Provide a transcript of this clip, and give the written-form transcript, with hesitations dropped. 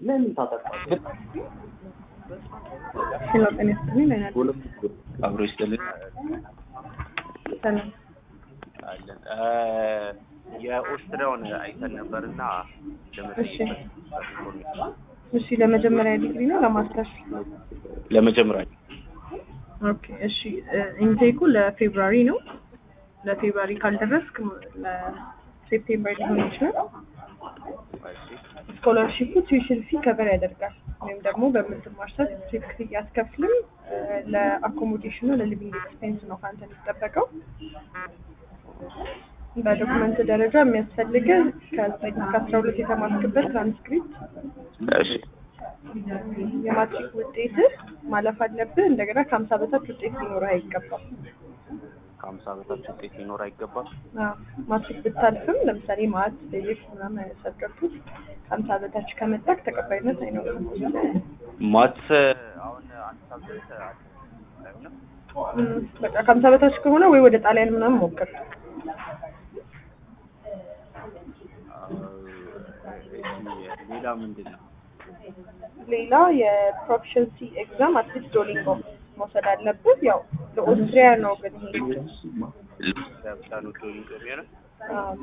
ለምን ታጠቃለህ? ሰላም ጤና ይስጥልኝ። አብሮ ይስጥልኝ። ሰላም አለን የኦስትሪያውን አይተን ነበርና እሺ ለመጀመሪያ ዲግሪ ነው ለማስተርስ? ለመጀመሪያ። ኦኬ እሺ ኢንቴኩ ለፌብሩዋሪ ነው። ለፌብሩዋሪ ካልደረስክ ለሴፕቴምበር ሊሆን ይችላል። ስኮላርሺፑ ቲዩሽን ፊ ከቨር ያደርጋል ወይም ደግሞ በምትማር ሰዓት ትክክል ያስከፍልም ለአኮሞዴሽን ነው ለሊቪንግ ኤክስፔንስ ነው ካንተ የሚጠበቀው። በዶክመንት ደረጃ የሚያስፈልግ ከ9 እስከ 12 የተማርክበት ትራንስክሪፕት፣ እሺ የማትሪክ ውጤት ማለፍ አለብህ። እንደገና ከ50 በታች ውጤት ሊኖርህ አይገባም። ከ50 በታች ውጤት ሊኖር አይገባም። ማትሪክ ብታልፍም ለምሳሌ ማት ፊዚክስ ምናምን ሰብጀክቶች 50 በታች ከመጣክ ተቀባይነት አይኖርም። ማት አሁን አንድ ሳብጀክት አይሆንም። በቃ ከ50 በታች ከሆነ ወይ ወደ ጣሊያን ምናምን ሞክር። ሌላ ምንድነው? ሌላ የፕሮፊሸንሲ ኤግዛም አትሊስት ዶሊንጎ መውሰድ አለብህ። ያው ለኦስትሪያ ነው ግን ይሄ ለብቻ ነው ዶሊንጎ የሚሆነው።